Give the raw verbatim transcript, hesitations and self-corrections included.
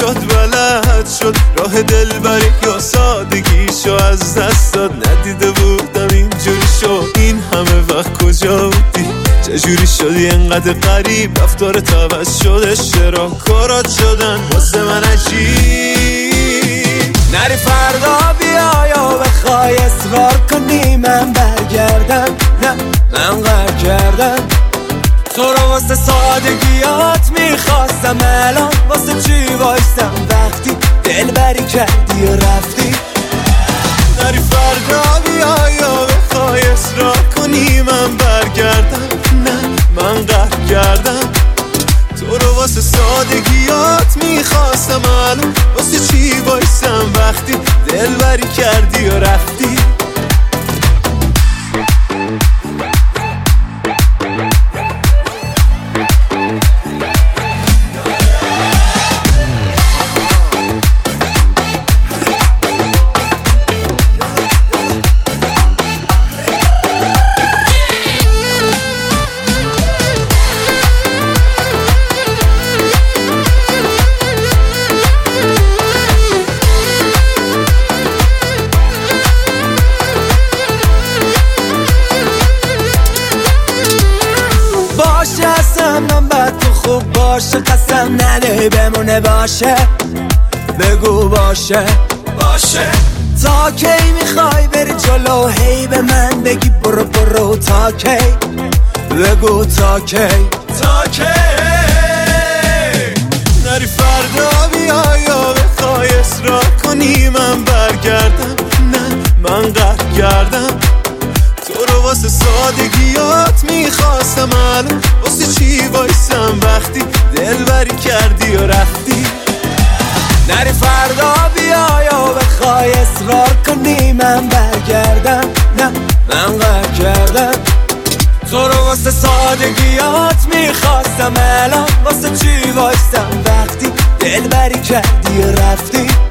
شد بلد شد راه دل بری یا سادگیشو از دست داد. ندیده بودم اینجوری شد این همه وقت کجا بودی؟ چجوری شدی انقدر غریب؟ رفتار عوض شده چرا کارات شدن واسه من عجیب؟ نری فردا بیا یا بخوای اصرار کنی من برگردم، نه من قهر کردم تو رو واسه سادگیات میخواستم، الان واسه چی وایستم وقتی دل بری کردی و رفتی؟ نری فردا بیا یا بخوای اصرار کنی من برگردم، نه من قهر کردم تو رو واسه سادگیات میخواستم، الان واسه چی وایستم وقتی دل بری کردی و رفتی؟ من بعد تو خوب باشه قسم نده بمونه باشه، بگو باشه باشه. تا کی میخوای بری جلو هی به من بگی برو برو؟ تا کی بگو تا کی تا کی؟ نری فردا بیا یا بخوای اصرار کنی من برگردم، نه من قهر کردم تو رو واسه سادگیات میخواستم، الان واسه چی وایستم وقتی دل بری کردی و رفتی؟ نری فردا بیا یا بخوای اصرار کنی من برگردم، نه من قهر کردم تو رو واسه سادگیات میخواستم، الان واسه چی وایستم وقتی دل بری کردی و رفتی؟